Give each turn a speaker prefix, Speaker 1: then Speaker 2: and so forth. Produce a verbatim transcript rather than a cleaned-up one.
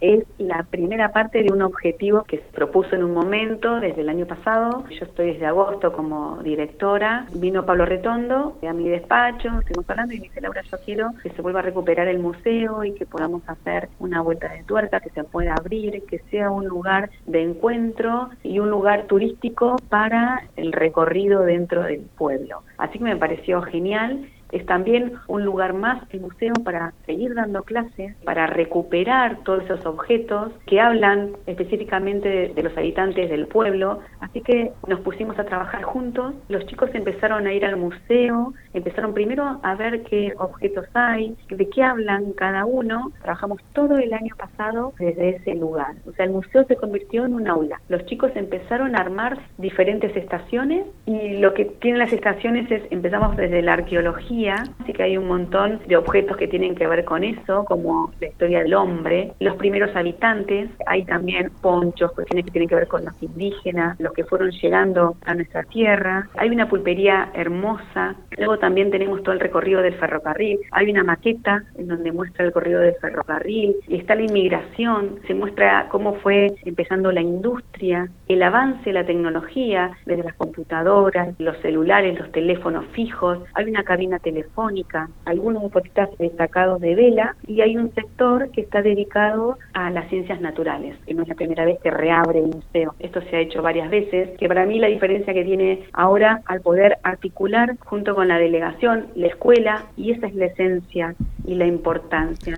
Speaker 1: Es la primera parte de un objetivo que se propuso en un momento desde el año pasado. Yo estoy desde agosto como directora. Vino Pablo Retondo a mi despacho, estuvimos hablando y me dice: Laura, yo quiero que se vuelva a recuperar el museo y que podamos hacer una vuelta de tuerca, que se pueda abrir, que sea un lugar de encuentro y un lugar turístico para el recorrido dentro del pueblo. Así que me pareció genial. Es también un lugar más, el museo, para seguir dando clases, para recuperar todos esos objetos que hablan específicamente de, de los habitantes del pueblo. Así que nos pusimos a trabajar juntos, los chicos empezaron a ir al museo, empezaron primero a ver qué objetos hay, de qué hablan cada uno. Trabajamos todo el año pasado desde ese lugar. O sea, el museo se convirtió en un aula. Los chicos empezaron a armar diferentes estaciones y lo que tienen las estaciones es, empezamos desde la arqueología, así que hay un montón de objetos que tienen que ver con eso, como la historia del hombre, los primeros habitantes. Hay también ponchos, cuestiones que tienen que ver con los indígenas, los que fueron llegando a nuestra tierra. Hay una pulpería hermosa. Luego también tenemos todo el recorrido del ferrocarril. Hay una maqueta en donde muestra el recorrido del ferrocarril. Y está la inmigración, se muestra cómo fue empezando la industria, el avance de la tecnología, desde las computadoras, los celulares, los teléfonos fijos. Hay una cabina telefónica, algunos deportistas destacados de vela, y hay un sector que está dedicado a las ciencias naturales, que no es la primera vez que reabre el museo. Esto se ha hecho varias veces, que para mí la diferencia que tiene ahora al poder articular junto con la delegación, la escuela, y esa es la esencia y la importancia.